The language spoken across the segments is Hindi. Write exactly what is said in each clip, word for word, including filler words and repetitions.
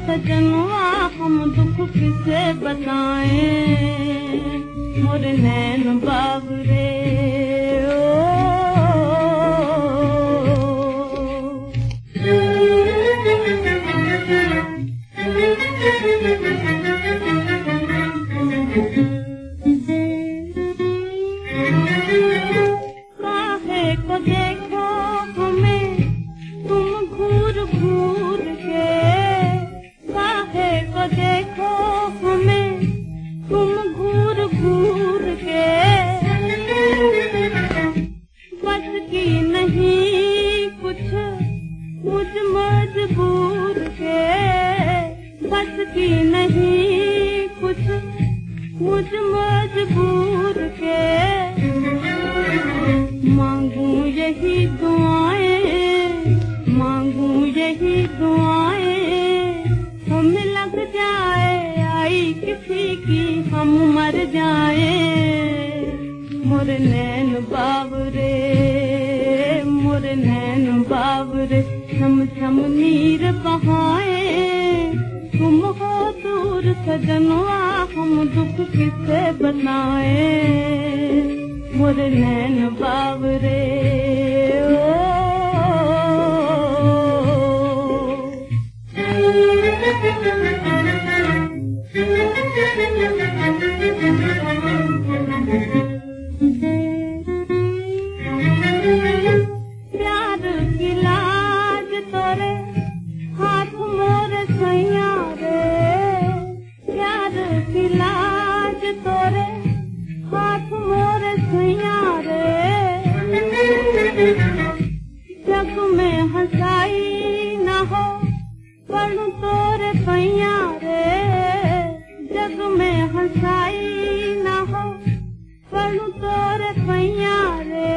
सजनवा हम दुख किसे बताएं, मोरे नैन बाबरे काहे को देखो हमें तुम घूर घूर के, काहे को देखो हमें तुम घूर घूर के, बस की नहीं कुछ मुझ मजबूर के, बस की नहीं कुछ मुझ मजबूर के, मांगू यही दुआएं, मांगू यही दुआएं, हमें लग जाए आई किसी की हम मर जाए, मोरे नैन बाबरे मोरे नैन बाबरे, छम छम नीर बहाए, तुम हो दूर सजनवा हम दुख किसे बताए, मोरे नैन बाबरे प्यार की लाज तोरे हाथ मोरे सैया रे, प्यार की लाज तोरे हाथ मोरे सैया रे, जग में हंसाई न हो पढ़ू तोरे पैया रे, जग में हंसाई न हो पढ़ू तोरे पैया रे,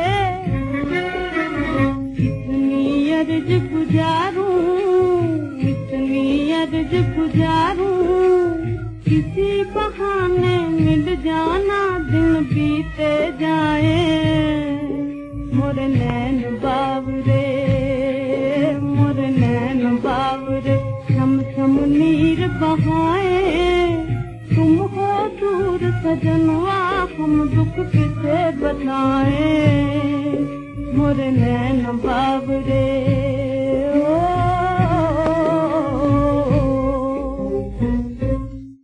इतनी अर्ज गुजारूं इतनी अर्ज गुजारूं, किसी बहाने मिल जाना दिन बीते जाए, मोरे नैन बाबरे मोरे नैन बाबरे, छम छम नीर बहाए, तुम हो दूर सजनवा हम दुख किसे बताए, मोरे नैन बाबरे।